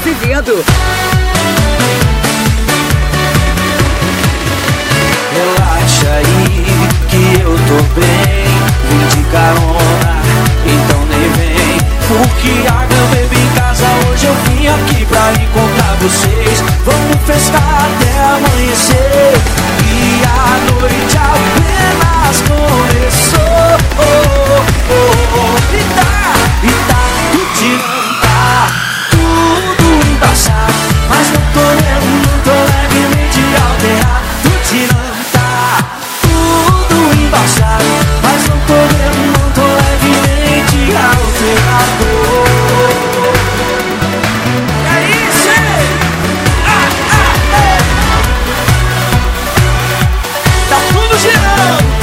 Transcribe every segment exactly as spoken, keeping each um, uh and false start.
vivendo. Relaxa aí, que eu tô bem. Vim de carona, então nem vem. Porque a grama bebe em casa. Hoje eu vim aqui pra encontrar vocês. Vamos festar até amanhecer. E a noite apenas começou. Oh, oh, oh, oh. E tá, e tá curtindo, tá tudo embaçado. Mas não tô lendo, não tô levemente alterado. Curtindo, tá tudo embaçado. Mas não tô lendo, não tô levemente alterado. É isso, hein? Ah, ah, é. Tá tudo girando.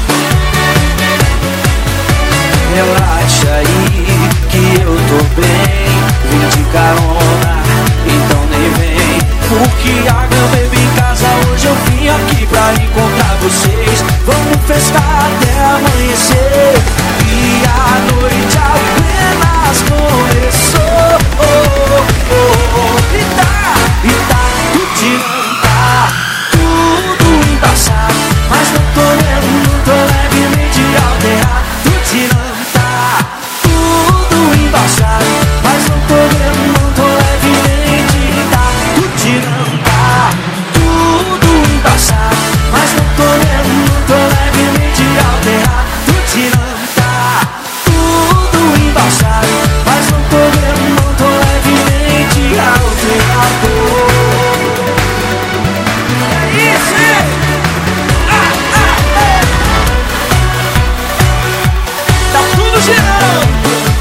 Relaxa aí, que eu tô bem. Vim de carona, então nem vem. Porque a grama bebe em casa. Hoje eu vim aqui pra encontrar vocês. Vamos festar até amanhecer. E a noite apenas começou. Oh, oh, oh, oh. E tá, e tá curtindo, tá tudo embaçado. Mas não tô lendo, não tô levemente alterado. Curtindo, tá tudo embaçado. Mas não tô lendo, não tô levemente. Tá curtindo, tá tudo embaçado. Mas não tô lendo, não tô levemente alterado. Curtindo, tá tudo embaçado. Mas não tô lendo, não tô levemente alterado. É isso, hein? Ah, ah, é. Tá tudo girando.